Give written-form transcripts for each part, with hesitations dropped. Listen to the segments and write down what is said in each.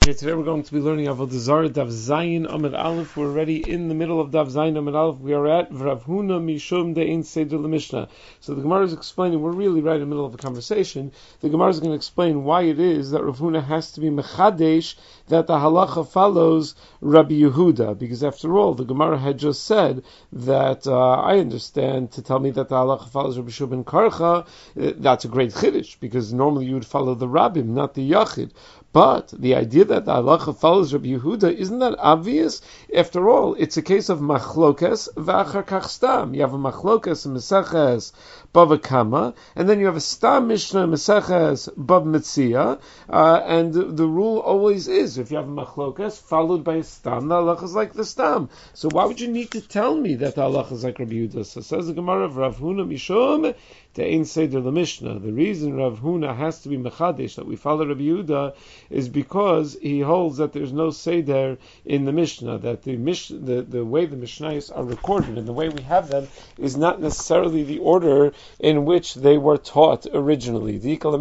Okay, today we're going to be learning Avodah Zarah Daf Zayin Amud Aleph. We're already in the middle of Daf Zayin Amud Aleph. We are at Rav Huna Mishum De'in Seder L'Mishnah. So the Gemara is explaining, we're really right in the middle of a conversation. The Gemara is going to explain why it is that Rav Huna has to be Mechadesh, that the halacha follows Rabbi Yehuda. Because after all, the Gemara had just said that, I understand, to tell me that the halacha follows Rabbi Shua ben Karcha, that's a great chiddush, because normally you would follow the Rabbim, not the Yachid. But the idea that the halacha follows Rabbi Yehuda, isn't that obvious? After all, it's a case of machlokes v'achar kach stam. You have a machlokes in Meseches Bava Kama, and then you have a stam mishnah Meseches Bava Metzia, and the rule always is, if you have a machlokes followed by a stam, the halacha is like the stam. So why would you need to tell me that the halacha is like Rabbi Yehuda? So says the Gemara of Rav Huna Mishum De'in Seder L'Mishnah. The reason Rav Huna has to be mechadesh, that we follow Rabbi Yehuda, is because he holds that there's no Seder in the Mishnah, that the way the Mishnayos are recorded and the way we have them is not necessarily the order in which they were taught originally.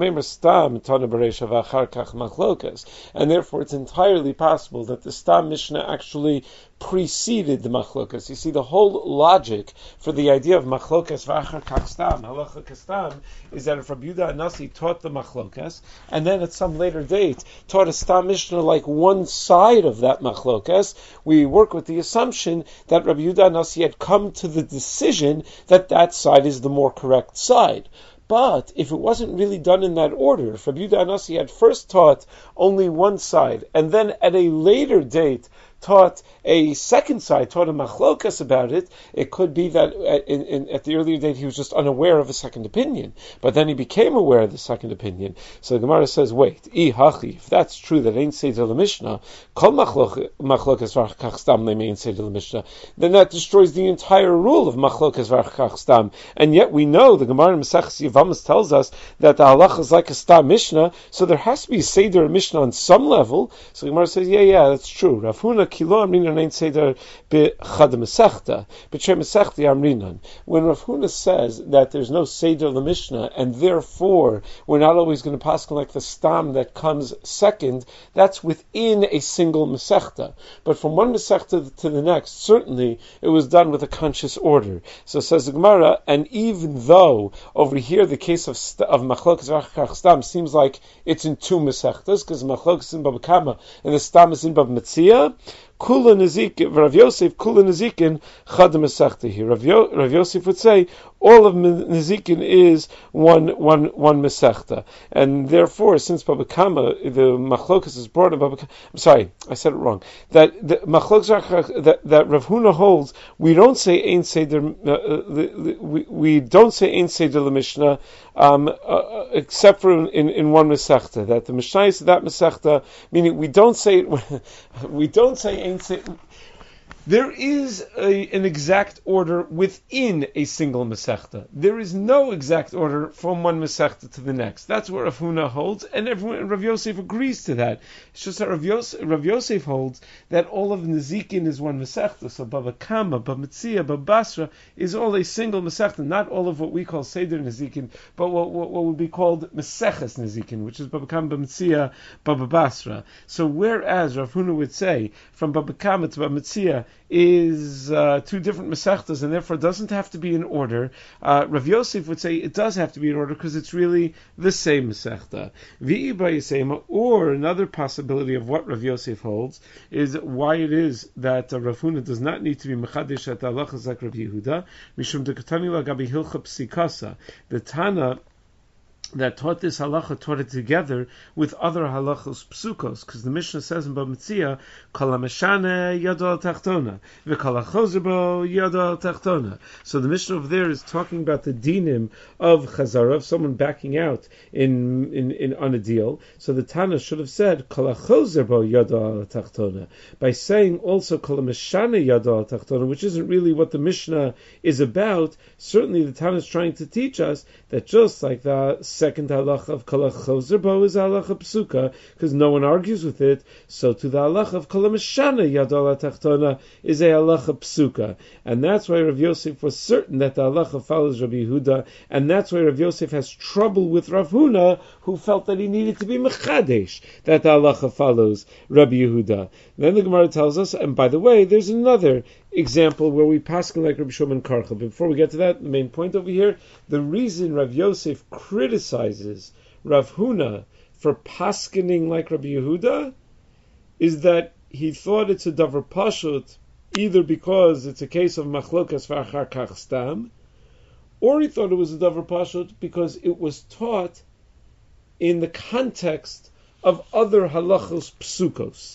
And therefore it's entirely possible that the Stam Mishnah actually preceded the machlokas. You see, the whole logic for the idea of machlokas v'achar kach stam, halacha kastam, is that if Rabbi Yehuda Anasi taught the machlokas, and then at some later date taught a stam mishnah like one side of that machlokas, we work with the assumption that Rabbi Yehuda Anasi had come to the decision that that side is the more correct side. But if it wasn't really done in that order, if Rabbi Yehuda Anasi had first taught only one side, and then at a later date taught a second side, taught a machlokas about it, it could be that at the earlier date he was just unaware of a second opinion, but then he became aware of the second opinion. So the Gemara says, wait, if that's true, that ain't Seder L'Mishnah, kol machlokas v'achar stam le'mein Seder L'Mishnah, then that destroys the entire rule of machlokas v'achar stam. And yet we know, the Gemara in Maseches Yevamos tells us that the halacha is like a stam mishnah, so there has to be a Seder Mishnah on some level. So the Gemara says, yeah, that's true. Rav Huna kilo amrinan ein seder b'chad mesechta, b'shem mesechta amrinan. When Rav Huna says that there's no seder l'mishnah, and therefore we're not always going to pass like the stam that comes second, that's within a single mesechta. But from one mesechta to the next, certainly it was done with a conscious order. So says the Gemara, and even though over here the case of machlokas v'achar stam seems like it's in two mesechtas, because machlokas is in Bava Kama and the stam is in Bava Metzia, Kula Nezikin, Rav Yosef, Kula Nezikin, Chad Mesechta here. Rav Yosef would say all of Nezikin is one Mesechta, and therefore, since Bava Kama, the Machlokas is brought in Bava Kama. I'm sorry, I said it wrong. That the Machlokas that Rav Huna holds, we don't say Ein Seder, we don't say Ein Seder L'Mishnah, except for in one Mesechta. That the Mishnah is that Mesechta, meaning we don't say Ein Seder. There is an exact order within a single Masechta. There is no exact order from one Masechta to the next. That's what Rav Huna holds, and Rav Yosef agrees to that. It's just that Rav Yosef holds that all of Nezikin is one Masechta. So Bava Kama, Bava Metzia, Bava Basra is all a single Masechta, not all of what we call Seder Nezikin, but what would be called Meseches Nezikin, which is Bava Kama, Bava Metzia, Bava Basra. So whereas Rav Huna would say from Bava Kama to Bava Metzia is two different Masechtas, and therefore doesn't have to be in order, Rav Yosef would say it does have to be in order because it's really the same Masechta. Or another possibility of what Rav Yosef holds is why it is that Rav Huna does not need to be Mechadesh at halachas like Rav Yehuda, Mishum dekatani lagabi hilcha psikasa. The Tana that taught this halacha taught it together with other halachos psukos, because the Mishnah says in Bava Metzia, kol hameshane yado al tachtona, v'kol hachozer bo yado al tachtona. So the Mishnah over there is talking about the dinim of chazara, of someone backing out in on a deal. So the Tana should have said kol hachozer bo yado al tachtona, by saying also kol hameshane yado al tachtona, which isn't really what the Mishnah is about. Certainly the Tana is trying to teach us that just like the second halacha of kol chozer bo is halacha psuka, because no one argues with it. So to the halacha of kol mishana yadol tachtona is a halacha psuka, and that's why Rav Yosef was certain that the halacha follows Rabbi Yehuda, and that's why Rav Yosef has trouble with Rav Huna, who felt that he needed to be mechadesh that the halacha follows Rabbi Yehuda. Then the Gemara tells us, and by the way, there's another example where we paskin like Rabbi Shimon Karcha. Before we get to that, the main point over here, the reason Rav Yosef criticizes Rav Huna for paskining like Rabbi Yehuda is that he thought it's a davar pashut, either because it's a case of machlokas v'achar kach stam, or he thought it was a davar pashut because it was taught in the context of other halachos psukos.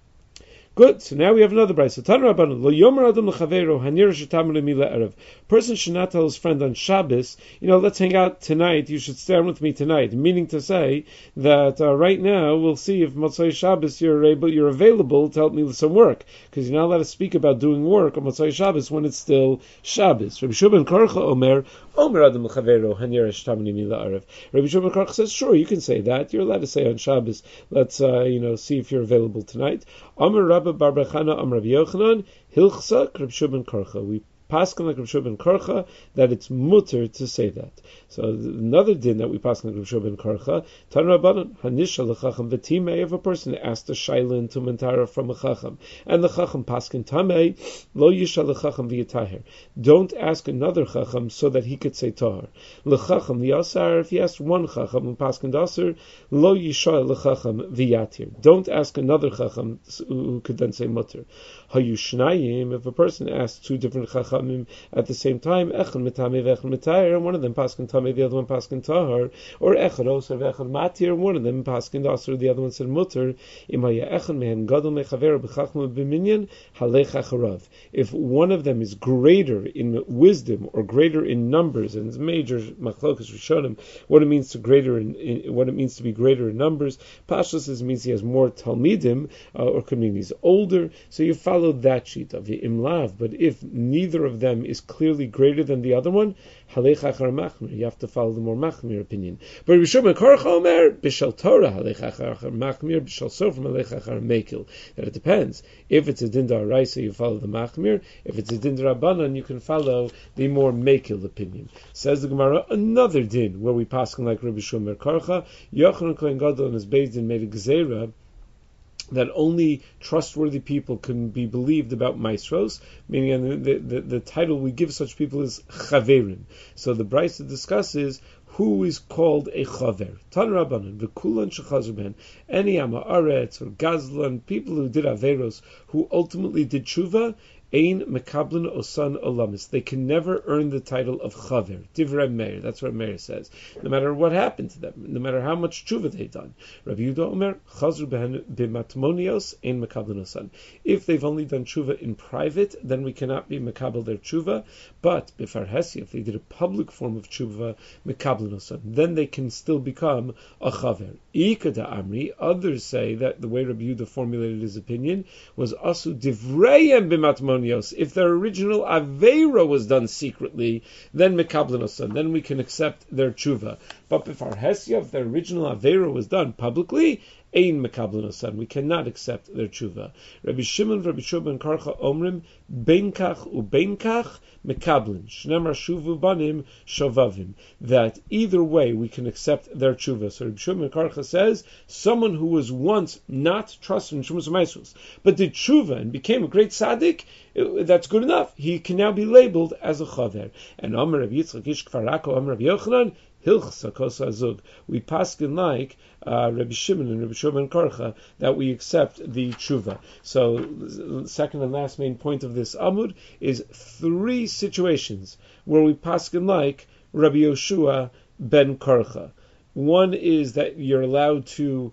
Good. So now we have another brayso. Tan Rabbanan lo yomer adam lechaveiro hanir shetam lemila erev. Person should not tell his friend on Shabbos, let's hang out tonight. You should stand with me tonight. Meaning to say that right now we'll see if Motzei Shabbos you're available to help me with some work, because you're not allowed to speak about doing work on Motzei Shabbos when it's still Shabbos. Rabbi Shimon Karcha Omer adam lechaveiro hanir shetam lemila erev. Rabbi Shimon Karcha says, sure, you can say that. You're allowed to say on Shabbos, let's see if you're available tonight. Omer Rabbi Bar Bechana Am Rabbi Yochanan Hilchsa Reb Shimon Karcha. We paskin like Reb Shimon Karcha that it's mutter to say that. So another din that we paskin like Reb Shimon Karcha, Tan Rabbanan Hanisha lechacham v'timei, if a person asked a shaila into mentara from a chacham, and the chacham paskin tamei lo yisha lechacham v'yitaher. Don't ask another chacham so that he could say tahar. Lechacham v'yasar, if he asked one chacham and paskin dasar, lo yisha lechacham v'yatir. Don't ask another chacham who could then say mutter. Hayushnayim, if a person asks two different chachamim at the same time, echad mitame v'echad mitayer, and one of them paskin tamei, the other one paskin tahar, or echad osar v'echad matir, and one of them paskin dasar, the other one said mutter. Imaya echad mehem gadol mechaver b'chachma b'minyan halech acharav. If one of them is greater in wisdom or greater in numbers, and it's major machlokas rishonim, what it means to what it means to be greater in numbers, pashtus means he has more talmidim, or could mean he's older. So you follow that sheet of the imlav. But if neither of them is clearly greater than the other one, halech achar machmir, you have to follow the more machmir opinion. But Rabbi Shimon Karcha Omer b'shel Torah halech achar machmir, b'shel sofrim halech achar mekil. That it depends. If it's a din d'oraisa, you follow the machmir. If it's a din d'rabbanan, you can follow the more mekil opinion. Says the Gemara, another din where we paskin like Rabbi Shimon Karcha, Yochanan Kohen Gadol and his Beis Din made a gzeira that only trustworthy people can be believed about maestros, meaning the title we give such people is chaverim. So the Brisa discusses who is called a chaver. Tan Rabbanan, v'kulan shechazur ben, any ama aretz or gazlan, people who did averos, who ultimately did tshuva, Ein mekablin osan olamis. They can never earn the title of chaver. Divrei Meir. That's what Meir says. No matter what happened to them, no matter how much tshuva they've done. Rabbi Yehuda Omer chazru behen b'matmonios ein mekablin osan. If they've only done tshuva in private, then we cannot be mekabel their tshuva. But b'farhesi, if they did a public form of tshuva, mekablin osan, then they can still become a chaver. Ika da amri. Others say that the way Rabbi Yehuda formulated his opinion was asu divreihem b'matmonios. If their original aveira was done secretly, then mekablin osan, then we can accept their tshuva. But if our hesia, if their original aveira was done publicly, ein mekablin osan, we cannot accept their tshuva. Rabbi Shimon Karcha Omrim beinkach ubeinkach mekablin shnemar shuvu banim shovavim. That either way we can accept their tshuva. So Rabbi Shimon Karcha says someone who was once not trusted in Shumas Maisros, but did tshuva and became a great tzaddik, that's good enough. He can now be labeled as a chaver. And Amar Rabbi Yitzchak Ish Kfarako, Amar Rabbi Yochanan, Hilchsa Kosa Azug. We paskin like Rabbi Shimon and Rabbi Shimon Karcha that we accept the tshuva. So, the second and last main point of this Amud is three situations where we paskin like Rabbi Yoshua ben Karcha. One is that you're allowed to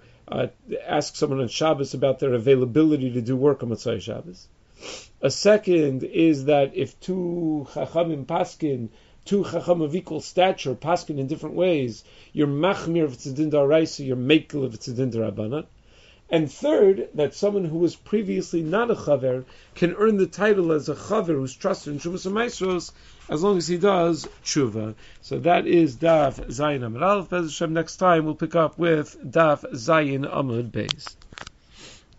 ask someone on Shabbos about their availability to do work on Motzei Shabbos. A second is that if two chachamim paskin, two chacham of equal stature paskin in different ways, you're machmir if it's a din d'oraisa, you're mekel if it's a din d'rabbanan. And third, that someone who was previously not a chaver can earn the title as a chaver who's trusted in Shuvas HaMaisros as long as he does tshuva. So that is Daf Zayin Amud Aleph. Bez Hashem, next time we'll pick up with Daf Zayin Amud Beis.